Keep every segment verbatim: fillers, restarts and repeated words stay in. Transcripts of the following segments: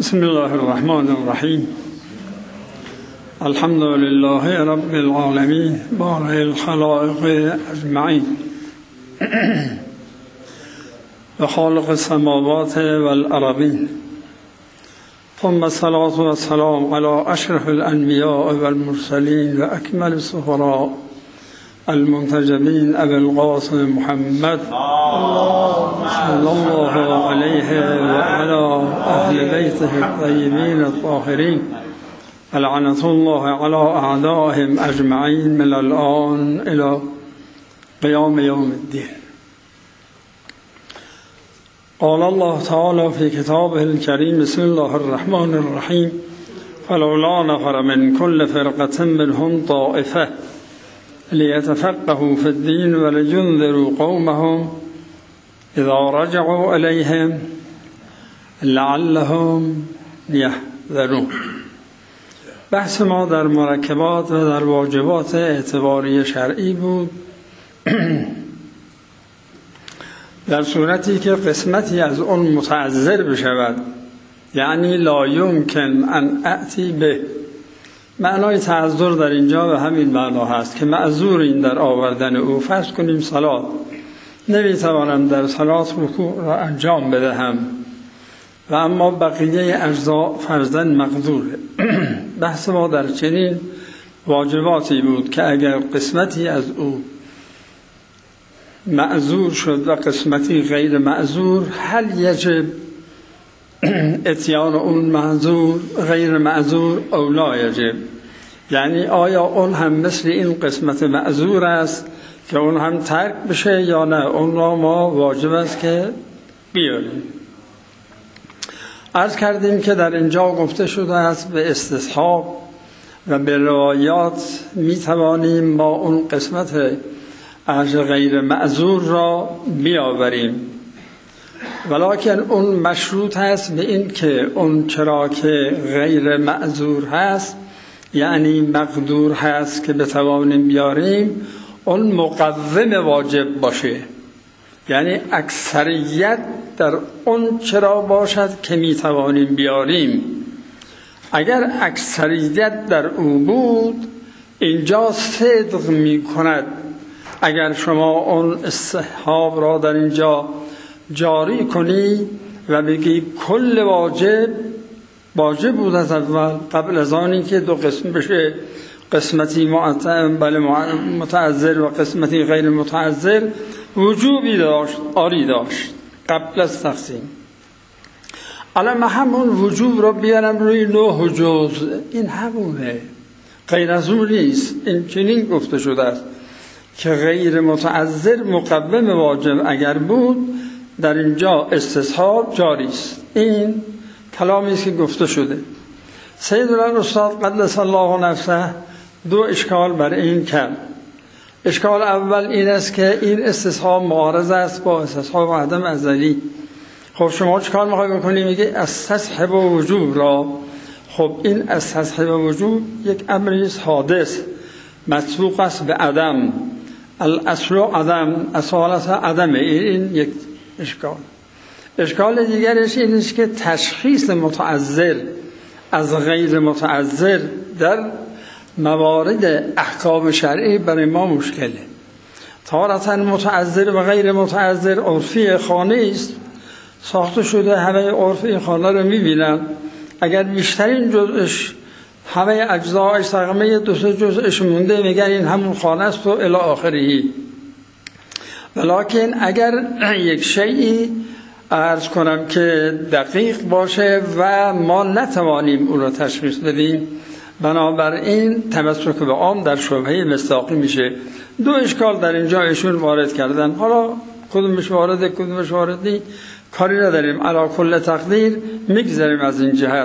بسم الله الرحمن الرحیم. الحمد لله رب العالمین بارئ الخلائق اجمعین و خالق السماوات والارضین، ثم الصلاة والسلام على اشرف الانبیاء والمرسلین و اکمل السفراء المنتجبین ابی القاسم محمد صلی الله علیه و علی اهل بیته الطیبین الطاهرین لعنة الله على اعدائهم اجمعین من الآن الى قیام یوم الدین. قال الله تعالى في كتابه الكريم بسم الله الرحمن الرحيم فلولا نفر من كل فرقة منهم طائفة ليتفقهوا في الدين ولينذروا قومهم إذا رجعوا إليهم لعلهم يحذرون. بحث ما در مرکبات و در واجبات اعتباری شرعی بود در صورتی که قسمتی از اون متعذر بشود، یعنی لا یمکن ان اتی به. معنای تعذر در اینجا به همین معنا هست که معذورین در آوردن او. فرض کنیم صلات، نمیتوانم در صلات رکوع را انجام بدهم و اما بقیه اجزا فرضاً مقدوره. بحث ما در چنین واجباتی بود که اگر قسمتی از او معذور شد و قسمتی غیر معذور، هل یجب اتیان اون معذور غیر معذور او لا یجب؟ یعنی آیا اون هم مثل این قسمت معذور است که اون هم ترک بشه یا نه؟ اون را ما واجب است که بیاریم. عرض کردیم که در اینجا گفته شده است به استصحاب و به روایات می توانیم ما اون قسمت اجر غیر معذور را بیاوریم، ولکن اون مشروط هست به این که اون چرا که غیر معذور هست، یعنی مقدور هست که بتوانیم بیاریم، اون مقوم واجب باشه، یعنی اکثریت در اون چرا باشد که میتوانیم بیاریم. اگر اکثریت در او بود، اینجا صدق می کند. اگر شما اون استحباب را در اینجا جاری کنی و بگی کل واجب واجب بود از اول، قبل از آنی که دو قسم بشه، قسمتی متعذر و قسمتی غیر متعذر، وجوبی داشت، آری داشت قبل از تقسیم. الان من همون وجوب را بیارم روی نه جزء، این همونه، غیر از اون نیست. این چنین گفته شده است که غیر متعذر مقوم واجب اگر بود، در اینجا استصحاب جاری است. این کلامی است که گفته شده. سیدنا استاد قدس الله نفسه دو اشکال بر این کرد. اشکال اول این است که این استصحاب معارض است با استصحاب عدم ازلی. خب شما چیکار میخوای بکنی؟ میگه استصحاب وجوب را. خب این استصحاب وجوب یک امری حادث مسبوق است به عدم. الاصل عدم، اصالت عدم. این یک اشکال. اشکال دیگرش این است که تشخیص متعذر از غیر متعذر در موارد احکام شرعی برای ما مشکله. تارة متعذر و غیر متعذر عرفی خانه است، ساخته شده، همه عرفی خانه رو میبینن. اگر بیشترین جزءش همه اجزایش تقریبا دو سه جزءش مونده، میگن این همون خانه است و الی آخره. ولکن اگر یک شیئی عرض کنم که دقیق باشه و ما نتوانیم اون رو تشخیص بدیم، بنابراین تمسک به عام در شبهه مصداقی میشه. دو اشکال در اینجا ایشون وارد کردن. حالا کدومش وارده کدومش وارد نیست کاری نداریم، علی کل تقدیر میگذاریم از این جهت.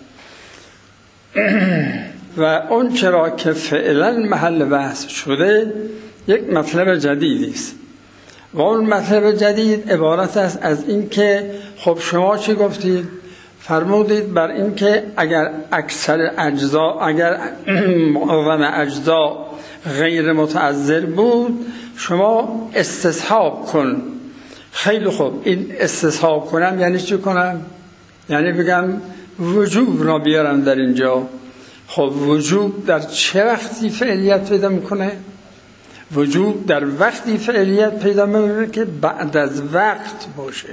و اون چرا که فعلا محل بحث شده یک مطلب جدیدی است و اون مطلب جدید عبارت است از این که خب شما چی گفتید؟ فرمودید بر این که اگر اکثر اجزا، اگر معظم اجزا غیر متعذر بود، شما استصحاب کن. خیلی خوب، این استصحاب کنم یعنی چی کنم؟ یعنی بگم وجوب را بیارم در اینجا. خب وجوب در چه وقتی فعلیت پیدا میکنه؟ وجوب در وقتی فعلیت پیدا میکنه که بعد از وقت باشه.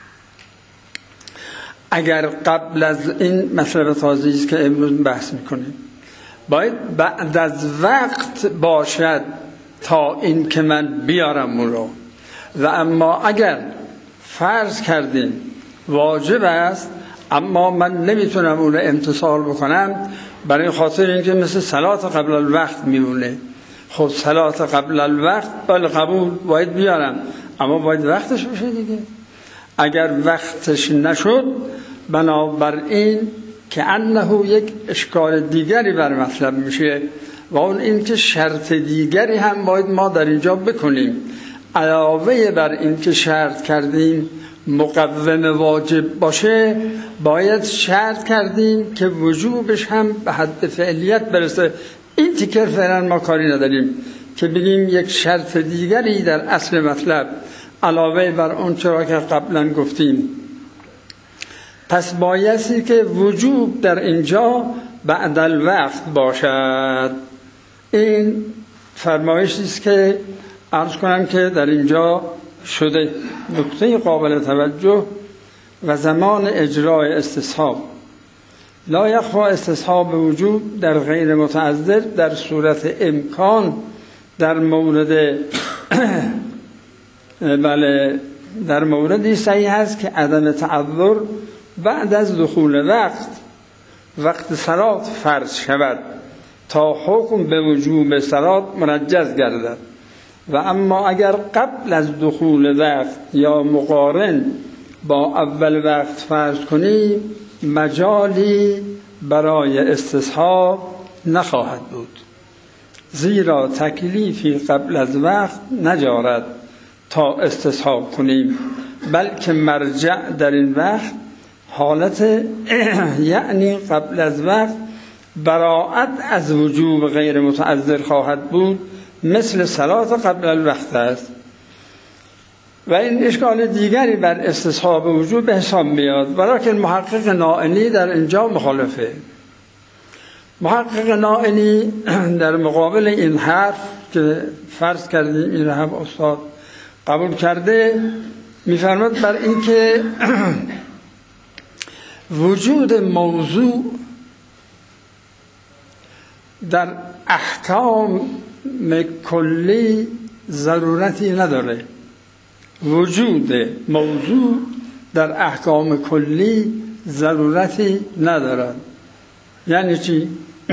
اگر قبل از این مسئله تازه است که امروز بحث میکنیم، باید بعد از وقت باشد تا این که من بیارم اون رو. و اما اگر فرض کردیم واجب است اما من نمیتونم اون رو امتثال بکنم، برای خاطر اینکه مثل صلات قبل الوقت میمونه. خب صلات قبل الوقت بله قبول باید بیارم، اما باید وقتش بشه دیگه. اگر وقتش نشد، بنابراین که انه یک اشکال دیگری بر مطلب میشه و اون این که شرط دیگری هم باید ما در اینجا بکنیم. علاوه بر این که شرط کردیم مقوم واجب باشه، باید شرط کردیم که وجوبش هم به حد فعلیت برسه. این تیکر فعلا ما کاری نداریم که بگیم یک شرط دیگری در اصل مطلب علاوه بر اون چرا که قبلا گفتیم. پس بایستی که وجوب در اینجا بعد الوقت باشد. این فرمایشی است که عرض کنم که در اینجا شده. نکته قابل توجه و زمان اجرای استصحاب. لا یخفی استصحاب وجوب در غیر متعذر در صورت امکان در مورد بله در موردی صحیح هست که عدم تعذر بعد از دخول وقت وقت صلات فرض شود تا حکم به وجوب صلات منجز گردد. و اما اگر قبل از دخول وقت یا مقارن با اول وقت فرض کنی، مجالی برای استصحاب نخواهد بود، زیرا تکلیفی قبل از وقت نجارد تا استصحاب کنیم، بلکه مرجع در این وقت حالت یعنی قبل از وقت براءت از وجوب غیر متعذر خواهد بود، مثل صلات قبل الوقت است. و این اشکال دیگری بر استصحاب وجوب به حساب میاد، ولیکن محقق نائینی در اینجا مخالفه. محقق نائینی در مقابل این حرف که فرض کردیم این هم استاد قبول کرده، میفرماد بر این که وجود موضوع در احکام کلی ضرورتی نداره. وجود موضوع در احکام کلی ضرورتی ندارد. یعنی چی؟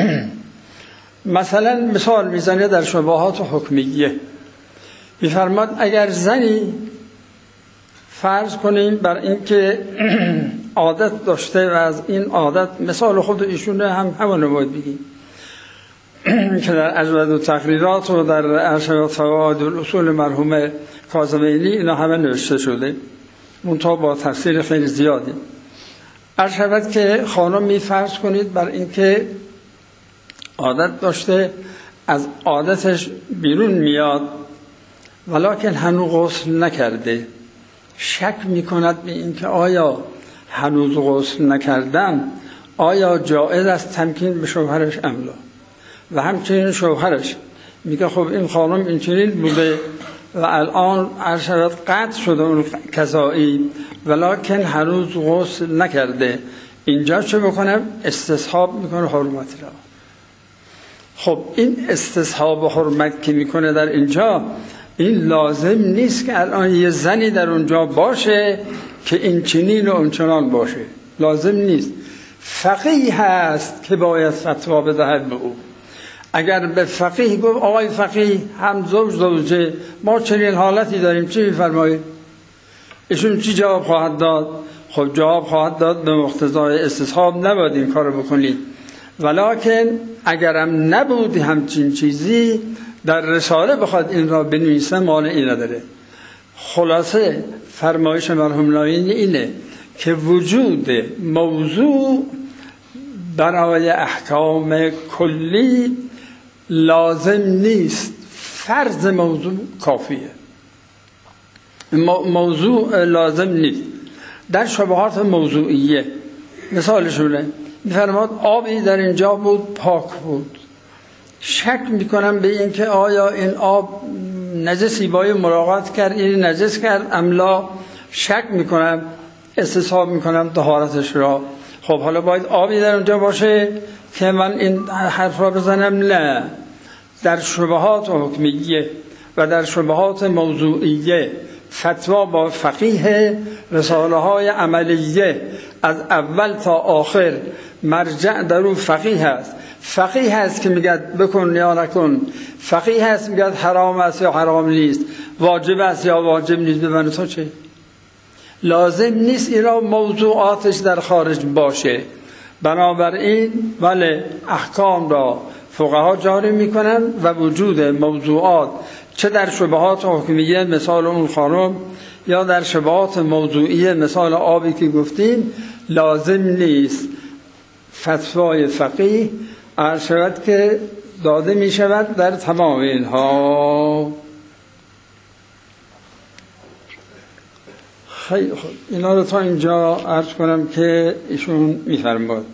مثلا مثال میزنه در شبهات حکمیه، میفرماد اگر زنی فرض کنیم بر این که عادت داشته و از این عادت مثال خود ایشونه هم همونه باید بگیم که در اجود و تقریرات و در ارشاد فوائد الاصول مرحوم کاظمینی اینا همه نوشته شده، منتها با تفسیر خیلی زیادی. ارشاد که خانم می فرض کنید بر این که عادت داشته از عادتش بیرون میاد ولکن هنوز غسل نکرده، شک میکند به این که آیا هنوز غسل نکردم آیا جایز است تمکین به شوهرش ام لا. و همچنین شوهرش میگه خب این خانم اینچنین بوده و الان ارشد قطع شده اون کذایی ولکن هنوز غسل نکرده، اینجا چه بکنم؟ استصحاب میکنه حرمت را. خب این استصحاب حرمت که میکنه در اینجا، این لازم نیست که الان یه زنی در اونجا باشه که این چنین و اونچنان باشه، لازم نیست. فقیه هست که باید فتوا بدهد به او. اگر به فقیه گفت آقای فقیه هم زوج زوجه ما چنین حالتی داریم، چی میفرمایید؟ ایشون چی جواب خواهد داد؟ خب جواب خواهد داد به مقتضای استصحاب نباید این کارو بکنید، ولکن اگرم نبودی همچین چیزی در رساله بخواد این را بنویسه مانعی نداره. خلاصه فرمایش مرحوم نائینی اینه که وجود موضوع برای احکام کلی لازم نیست، فرض موضوع کافیه. موضوع لازم نیست. در شبهات موضوعیه مثالشونه میفرماد آبی در اینجا بود پاک بود، شک میکنم به این که آیا این آب نجسی باید مراقبت کرد این نجس کرد املا، شک میکنم استصحاب میکنم طهارتش را. خب حالا باید آبی در اونجا باشه که من این حرف را بزنم؟ نه، در شبهات حکمیه و در شبهات موضوعیه فتوا با فقیه، رساله های عملیه از اول تا آخر مرجع در اون فقیه هست. فقیه هست که میگه بکن یا نکن، فقیه هست میگه حرام است یا حرام نیست، واجب است یا واجب نیست. ببینید تو چه لازم نیست اینا موضوعاتش در خارج باشه. بنابراین ولی احکام را فقها جاری میکنن و وجود موضوعات چه در شبهات حکمیه مثال اون خانم یا در شبهات موضوعیه مثال آبی که گفتیم لازم نیست فتوای فقیه عرض شود که داده می شود در تمام اینها. خیلی خوب، اینا رو تا اینجا عرض کنم که ایشون میفرماد.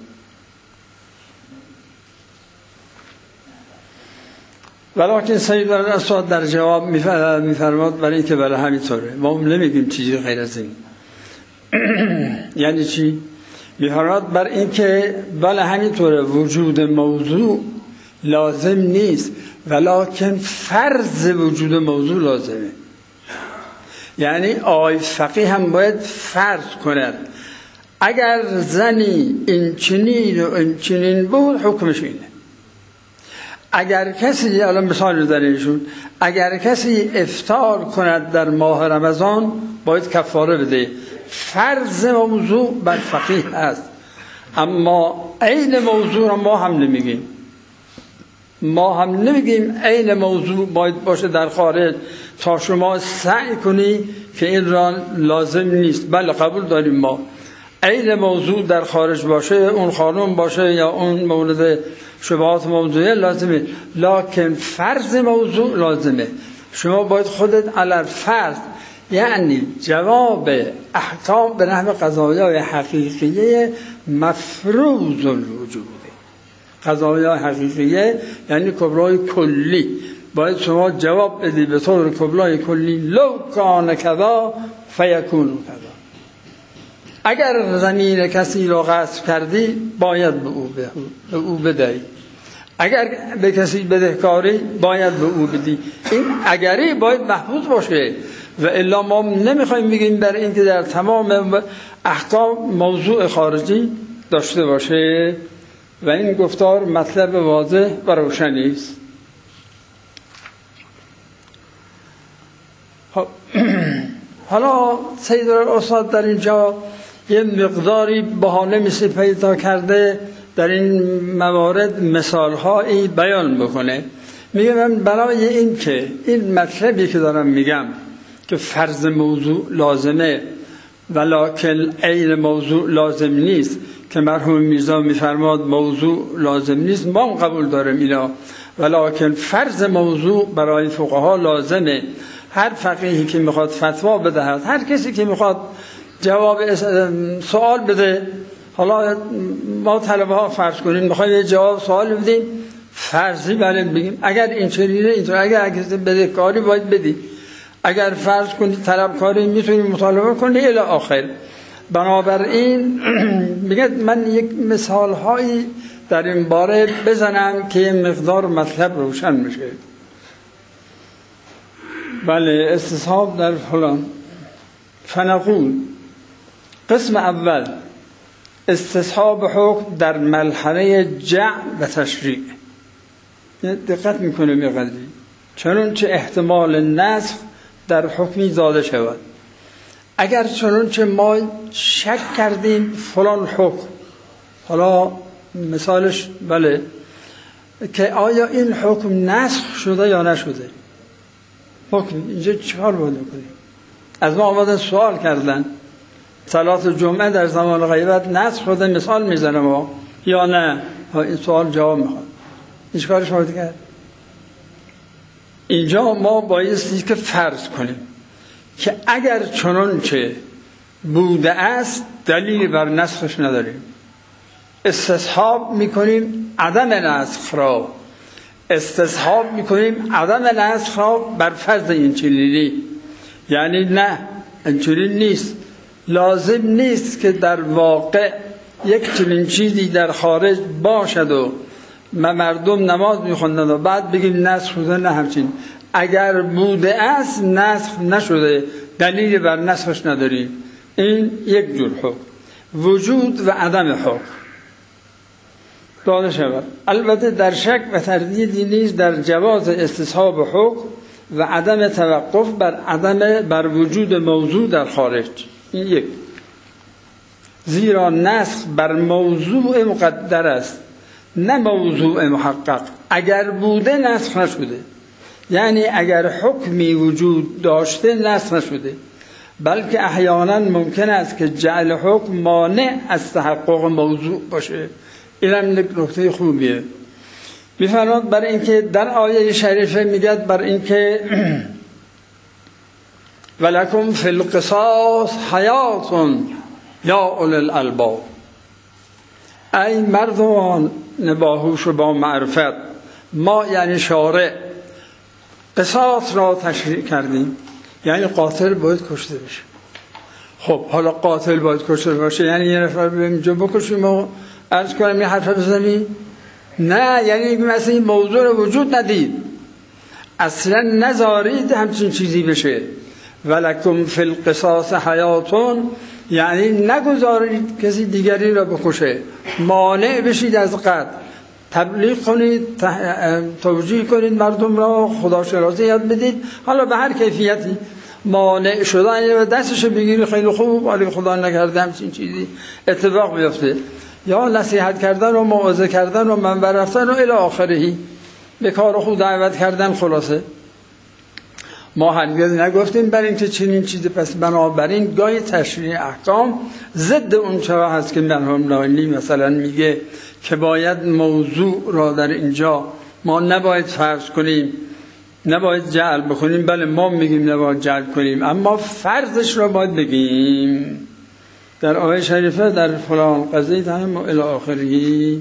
ولیکن سید الاسود در جواب میفرماد برای اینکه بله همینطوره، ما نمیگیم چیزی غیر از این. یعنی چی؟ میفرماد بر اینکه بله همینطوره وجود موضوع لازم نیست، ولیکن فرض وجود موضوع لازمه. یعنی آقای فقیه هم باید فرض کند اگر زنی این چنین و این چنین بود حکمش اینه. اگر کسی، الان مثال می‌زنیشون، اگر کسی افطار کند در ماه رمضان باید کفاره بده. فرض موضوع بر فقیه است، اما عین موضوع را ما هم نمیگیم. ما هم نمیگیم عین موضوع باید باشه در خارج تا شما سعی کنی که این را لازم نیست. بله قبول داریم ما عین موضوع در خارج باشه، اون خانم باشه یا اون مورد شبهات موضوعی لازمه، لکن فرض موضوع لازمه. شما باید خودت علی فرض، یعنی جواب احکام به نحو قضایای حقیقیه مفروض الوجوده. قضایای حقیقیه یعنی کبرای کلی، باید شما جواب بدی به طور کبرای کلی لو کان کذا فیکون کذا. اگر زمین کسی را غصب کردی باید به او به او بدهی، اگر به کسی بدهکاری باید به او بدی. این اگری باید محفوظ باشه و الا ما نمیخوایم بگیم در این که در تمام احکام موضوع خارجی داشته باشه و این گفتار مطلب واضح و روشنی است. حالا سید الاستاد در اینجا یه مقداری بهانه مثل پیدا کرده در این موارد مثالهایی بیان بکنه. میگه من برای این که این مطلبی که دارم میگم که فرض موضوع لازمه ولکن عین موضوع لازم نیست، که مرحوم میرزا میفرماد موضوع لازم نیست، ما هم قبول داریم اینا، ولکن فرض موضوع برای فقها لازمه. هر فقیهی که میخواد فتوا بدهد، هر کسی که میخواد جواب سوال بده، حالا ما طلبه ها فرض کنیم میخوایم جواب سوال بدیم، فرضی بله بگیم اگر این چنینه اینطور، اگر اگر بدهکاری باید بدی، اگر فرض کنی طلبکاری میتونی مطالبه کنی الی آخر. بنابراین میگه من یک مثال هایی در این باره بزنم که مقدار مطلب روشن میشه. بله استصحاب در فلان فنقول قسم اول استصحاب حکم در مرحله جعل و تشریع. دقت میکنه میقدری چنون چه احتمال نسخ در حکمی داده شود. اگر چنون چه ما شک کردیم فلان حکم، حالا مثالش بله که آیا این حکم نسخ شده یا نشده، حکم اینجا چیکار باید کنیم؟ از ما آمدن سوال کردن صلات جمعه در زمان غیبت نسخ شده مثال میزنه ما یا نه، این سوال جواب میخواد. این چیکارش باید کرد؟ اینجا ما بایستی که فرض کنیم که اگر چنانچه بوده است دلیل بر نسخش نداریم. استصحاب میکنیم عدم نسخ را، استصحاب میکنیم عدم نسخ را بر فرض این چنینی. یعنی نه اینجوری نیست، لازم نیست که در واقع یک چنین چیزی در خارج باشد و مردم نماز میخوندن و بعد بگیم نسخ شده. نه همچین، اگر بوده است نسخ نشده، دلیل بر نسخش نداریم. این یک جور حکم، وجود و عدم حکم داده شود. البته در شک و تردیدی نیست در جواز استصحاب حکم و عدم توقف بر عدم بر وجود موضوع در خارج. این یک، زیرا نسخ بر موضوع مقدر است نه موضوع محقق. اگر بوده نسخ نشده، یعنی اگر حکمی وجود داشته نسخ نشده، بلکه احیانا ممکن است که جعل حکم مانع از تحقق موضوع باشه. اینم یک نکته خوبیه. میفرماد بر اینکه در آیه شریفه میگد بر اینکه ولکم فی القصاص حیات یا اولی الالباب، ای مردمان باهوش و با معرفت، ما یعنی شارع قصاص را تشریع کردیم، یعنی قاتل باید کشته بشه. خب حالا قاتل باید کشته باشه یعنی یه نفر بریم اینجا بکشیم و عرض کنم یه حرف بزنی؟ نه، یعنی مثلا این موضوع وجود ندید، اصلا نذارید همچین چیزی بشه. ولکم فی القصاص حیاتون، یعنی نگذارید کسی دیگری را بکشه، مانع بشید از قتل، تبلیغ کنید، توجیه کنید مردم را، خداشناسی یاد بدید، حالا به هر کیفیتی. مانع شدن دستشو بگیری خیلی خوب، ولی خدا نکرده همچین چیزی اتفاق بیفته، یا نصیحت کردن و موعظه کردن و منبر رفتن و الی آخرهی، به کار خود دعوت کردن. خلاصه ما هرگز نگفتیم بر این که چنین چیزی. پس بنابراین گاهی تشریع احکام ضد اون چرا هست که مرحوم لاینی مثلا میگه که باید موضوع را در اینجا ما نباید فرض کنیم، نباید جعل بکنیم. بله ما میگیم نباید جعل کنیم، اما فرضش را باید بگیم. در آیه شریفه در فلان قضیه هم الی آخری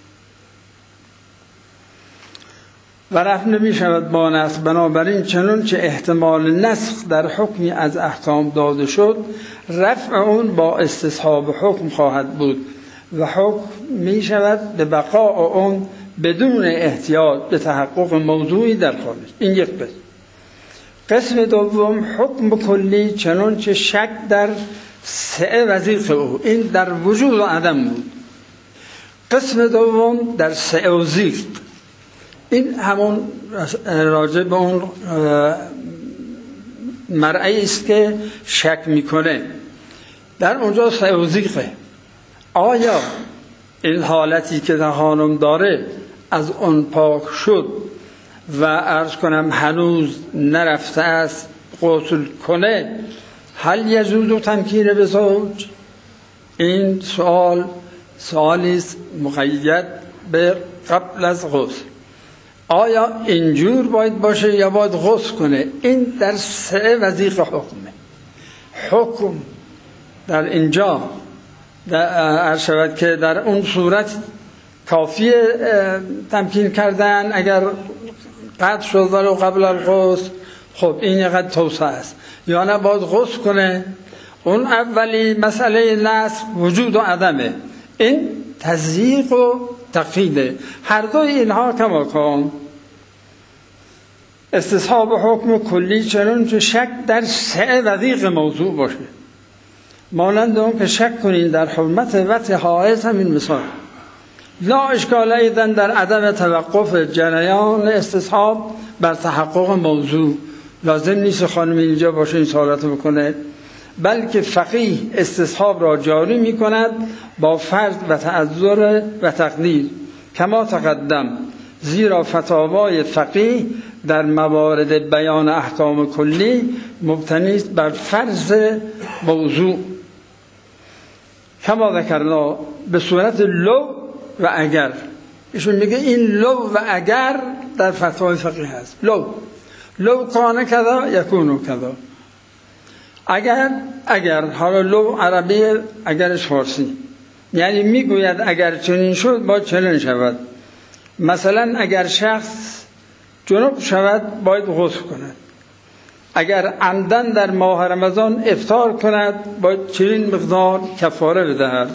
و رفع نمی شود با نسخ. بنابراین چنون که احتمال نسخ در حکمی از احکام داده شد، رفع اون با استصحاب حکم خواهد بود و حکم می شود به بقاء اون بدون احتیاج به تحقق موضوعی در خارج. این یک قسم. قسم دوم حکم کلی، چنون که شک در سعه وظیفه او، این در وجود و عدم بود. قسم دوم در سعه و زیق، این همون راجع به اون مرعی است که شک میکنه، در اونجا سعه و زیقه. آیا این حالتی که در خانم داره از اون پاک شد و عرض کنم هنوز نرفته است غسل کنه، هل یجوز تمکین به زوج؟ این سوال سوالی است مقید به قبل از غسل. آیا اینجور باید باشه یا باید غسل کنه؟ این در سه وظیفه حکمه. حکم در اینجا عرض شود که در اون صورت کافیه تمکین کردن اگر قطع شد ولو قبل الغسل. خب این یقدر توسعه است، یا نه باید غسل کنه؟ اون اولی مسئله نسخ وجود و عدمه، این تضییق و تقییده. هر دو اینها کماکان استصحاب حکم کلی، چنون که شک در سعه وضیق موضوع باشه، مانند اون که شک کنین در حرمت وطء حائض. همین مثال. لا اشکال ایضا در عدم توقف جریان استصحاب بر تحقق موضوع. لازم نیست خانم اینجا باشه این سوالات بکنه، بلکه فقیه استصحاب را جاری می کند با فرض و تعذر و تقدیر کما تقدم، زیرا فتاوای فقیه در موارد بیان احکام کلی مبتنی است بر فرض موضوع کما ذکرنا به صورت لو و اگر. ایشون میگه این لو و اگر در فتوای فقیه هست. لو لو کانه کذا یکونو کذا، اگر اگر حالا لو عربی، اگرش فارسی. یعنی میگوید اگر چنین شد باید چنین شود. مثلا اگر شخص جنوب شود باید غسل کند، اگر عمدن در ماه رمضان افطار کند باید چنین مقدار کفاره بدهد.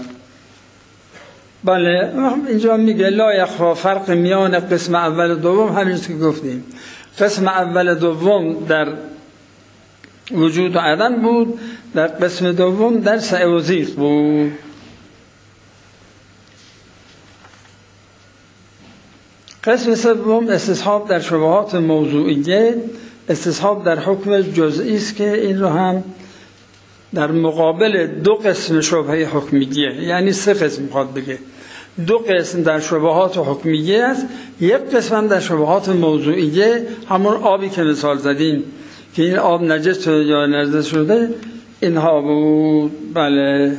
بله اینجا میگه لا یخفا فرق میان قسم اول و دوم همین که گفتیم. قسم اول و دوم در وجود و عدم بود، در قسم دوم در سعی و ضیق بود. قسم سوم استصحاب در شبهات موضوعیه، استصحاب در حکم جزئی است که این رو هم در مقابل دو قسم شبهه حکمیه، یعنی سه قسم میخواد بگه. دو قسم در شبهات حکمیه است، یک قسم در شبهات موضوعیه، همون آبی که مثال زدیم که این آب نجس شده یا نجس شده اینها بود. بله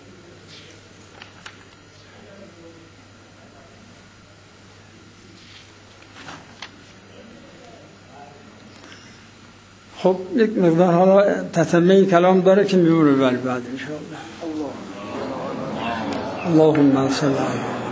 خب یک مقدار حالا تتمه کلام داره که میبونه بعد ان شاء الله. اللهم صل علی